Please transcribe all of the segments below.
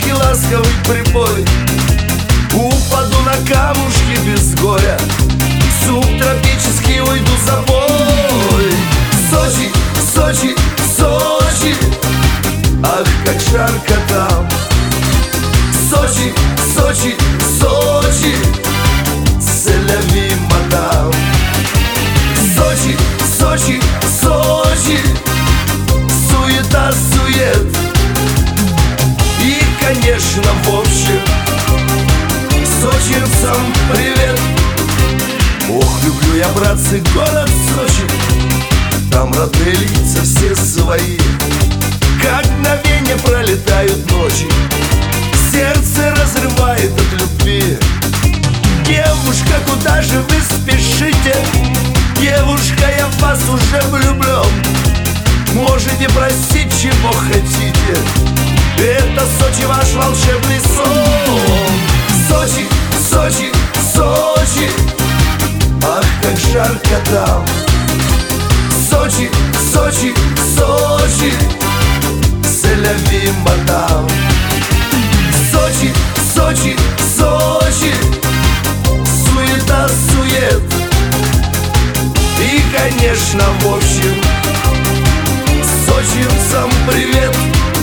и ласковый прибой. Упаду на камушки без горя, в субтропический уйду за бой. Сочи, Сочи, Сочи, ах, как жарко там. Сочи, Сочи, Сочи, c'est-la-vie, мадам. Сочи, Сочи, Сочи, суета, сует. И, конечно, в общем, сочинцам привет. Ох, люблю я, братцы, город Сочи. Там родные лица все свои, как мгновенье пролетают ночи. Сердце разрывает от любви. Девушка, куда же вы спешите? Девушка, я в вас уже влюблен. Можете просить, чего хотите. Это Сочи, ваш волшебный сон. Сочи, Сочи, Сочи, ах, как жарко там. Сочи, Сочи, Сочи, c'est-la-vie, мадам. Сочи, Сочи, Сочи, суета, сует. И, конечно, в общем, сочинцам привет.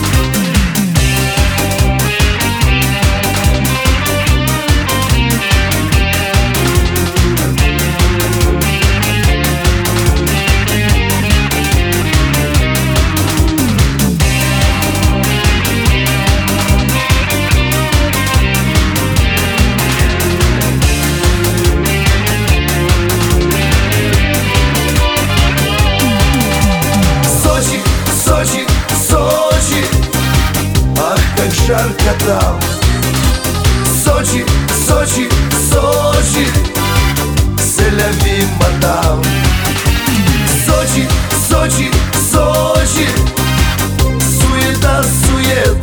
Сочи, Сочи, ах, как жарко там. Сочи, Сочи, Сочи, c'est-la-vie, мадам. Сочи, Сочи, Сочи, суета, сует.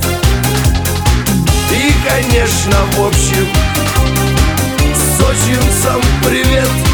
И, конечно, в общем, сочинцам привет.